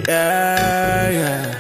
Yeah, yeah.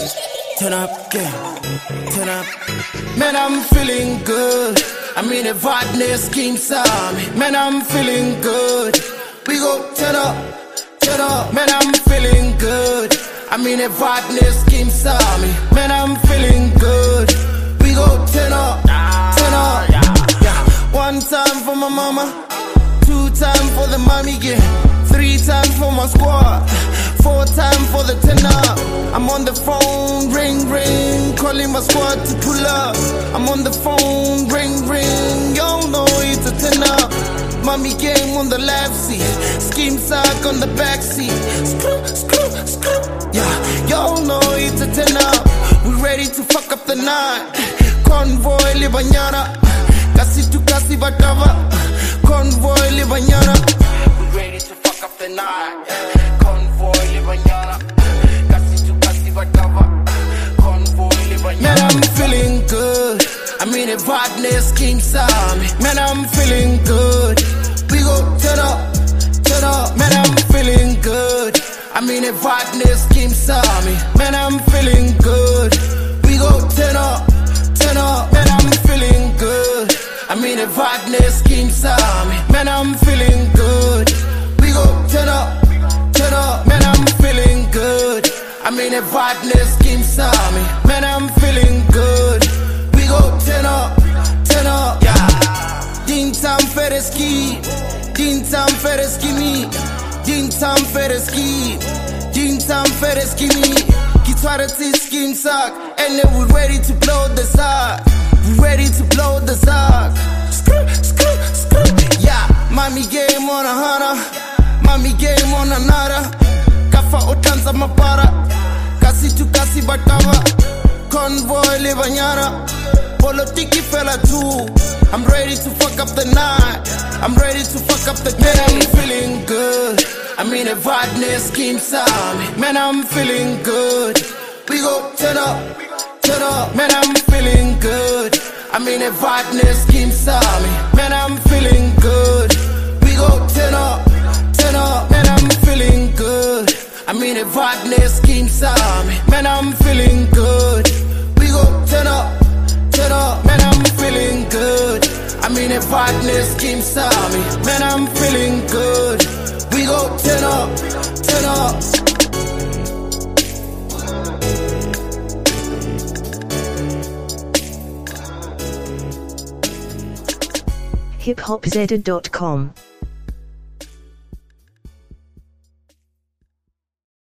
Turn up, yeah. Turn up. Man, I'm feeling good. I mean, the vadness scheme saw me. Man, I'm feeling good. We go turn up, turn up. Man, I'm feeling good. I mean, the vadness scheme saw me. Man, I'm feeling good. We go turn up, turn up. Yeah. One time for my mama, 2 times for the mommy, yeah. 3 times for my squad, 4 times for the tenor. I'm on the phone, ring, ring, calling my squad to pull up. I'm on the phone, ring, ring, y'all know it's a tenor. Mommy game on the left seat, scheme sack on the back seat. Screw, screw, screw, yeah, y'all know it's a tenor. We ready to fuck up the night. Convoy Libanyana, kasi tu kasi batava. Convoy Libanyana. We ready to fuck up the night. Convoy Libanyana, kasi tu kasi batava. Convoy Libanyana. Man, I'm feeling good. I mean, the vadness scheme saw me. Man, I'm feeling good. We go turn up, turn up. Man, I'm feeling good. I mean, the vadness scheme saw me. Man, I'm feeling good. We go turn up, turn up. Man, I'm feeling good. I mean, the vadness scheme saw me. Man, I'm feeling good. We go turn up, turn up. Man, I'm feeling good. I mean, the vadness scheme saw me. Man, I'm feeling good. We go turn up, yeah. Din tam fereski, din tam fereski me, din tam fereski, din tam fereski me. Guitar scheme suck, and then we're ready to blow the sock. We ready to blow the sock. Screw, screw, screw. Yeah, mommy game on a hunter, mommy game on another. Kafa otanza mapara, kasi tu kasi batava. Convoy Libanyana, politiki fella too. I'm ready to fuck up the night. I'm ready to fuck up the game. Man, I'm feeling good. I mean, the vadness scheme saw me. Man, I'm feeling good. We go turn up, turn up. Man, I'm feeling good. I mean, the vadness scheme saw me. Man, I'm feeling good. We go turn up, turn up. Man, I'm feeling good. I mean, the vadness scheme saw me. Man, I'm feeling good. We go turn up, turn up. Man, I'm feeling good. I mean, the vadness scheme saw me. Man, I'm feeling good. We go turn up, turn up. hiphopzedda.com